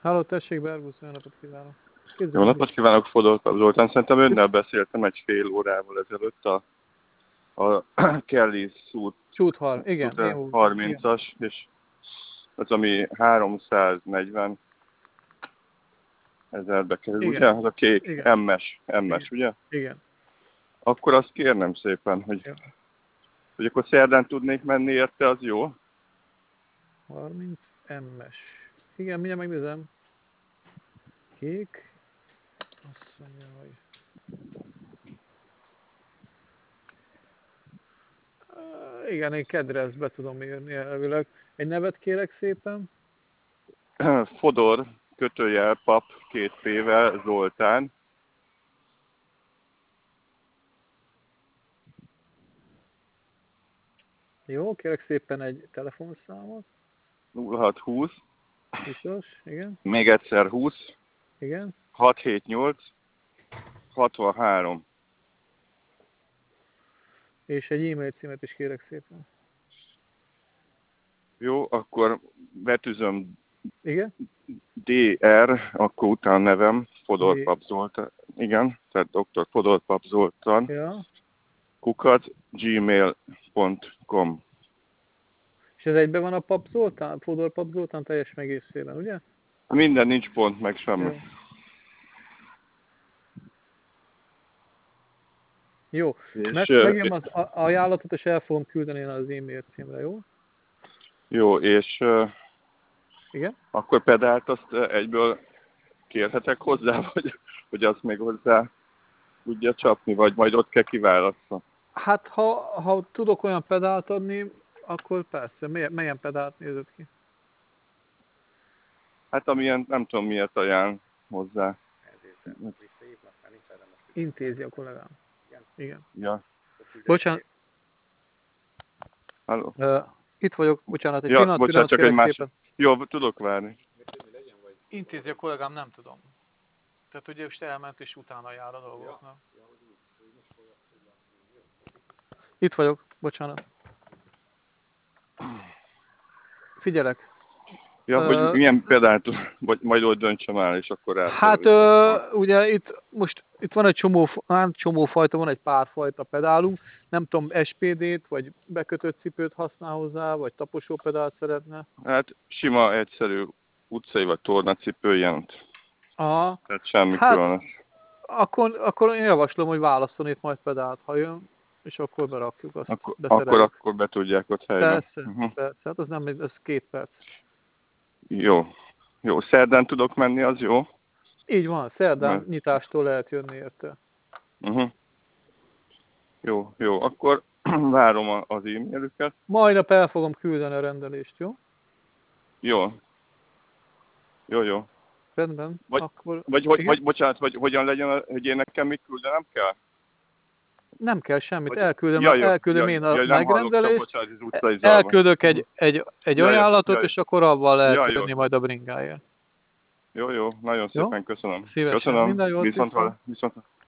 Halló, tessék, Berbusz, jó napot kívánok. Jó Képzelem, napot kívánok, Fodor Zoltán. Szerintem önnel beszéltem egy fél órával ezelőtt a Kelly út Csúthar, igen, én voltam, igen. 30-as, és az, ami 340 ezerbe kerül, ugye? Igen, Az a kék igen, MS, igen, ugye? igen. Akkor azt kérnem szépen, Jó. hogy akkor szerdán tudnék menni érte, az jó? 30 MS. Igen, mindjárt megnézem. Kék. Azt mondja, hogy... Igen, én kedre ezt be tudom írni elvileg. Egy nevet kérek szépen. Fodor, kötőjel, pap, 2 P-vel, Zoltán. Jó, kérek szépen egy telefonszámot. 0620, 20-as, igen, még egyszer 20, igen. 678, 63. És egy e-mail címet is kérek szépen. Jó, akkor betűzöm Igen? DR, akkor utána nevem, Fodor D. Pap Zoltán. Igen, tehát dr. Fodor Pap Zoltán, Ja. @gmail.com. És ez egyben van a Pap Zoltán, Fodor Pap Zoltán teljes megészében, ugye? Minden nincs pont, meg semmi. Jó. Jó. És, Megjem az ajánlatot, és el fogom küldeni az e-mail címre, jó? jó, és Igen? akkor pedált azt egyből kérhetek hozzá, hogy azt még hozzá tudja csapni, vagy majd ott kell kiválasztani. Hát, ha tudok olyan pedált adni, akkor persze. Melyen pedált nézett ki? Hát amilyen, nem tudom miért ajánl hozzá. Intézi a kollégám. Igen. Ja. Bocsánat. Halló. Itt vagyok, bocsánat, egy Ja, bocsánat, pillanat csak egy kérek másik. szépen. Jó, tudok várni. Intézi a kollégám, nem tudom. Tehát ugye most elment, és utána jár a dolgoknak. Itt vagyok, bocsánat. Figyelek. Ja, hogy milyen példát, vagy majd ott döntsem el, és akkor Hát ugye itt van egy csomó fajta, van egy pár fajta pedálunk. Nem tudom, SPD-t, vagy bekötött cipőt használ hozzá, vagy taposó pedált szeretne. Hát sima, egyszerű utcai vagy tornacipő jelent. Aha. Tehát semmi Hát különös. akkor én javaslom, hogy válasszon itt majd pedált, ha jön, és akkor berakjuk azt, beszereljük. Akkor be tudják ott helyben. Persze, persze, hát az nem, ez 2 perc. Jó. Jó, szerdán tudok menni, az jó? Így van, szerdán nyitástól lehet jönni érte. Jó, akkor várom az e-mailüket. Majdnap el fogom küldeni a rendelést, jó? Jó. Rendben, akkor... Vagy bocsánat, vagy hogyan legyen, hogy én nekem mit küldenem kell? Nem kell semmit, Jó. elküldöm én a Nem hallottam, megrendelést, bocsánat, az utcai zajban. elküldök egy ajánlatot, és akkor avval lehet jó. jönni majd a bringáért. Jó, nagyon Jó? szépen köszönöm. Szívesen, Köszönöm, minden jót, viszont.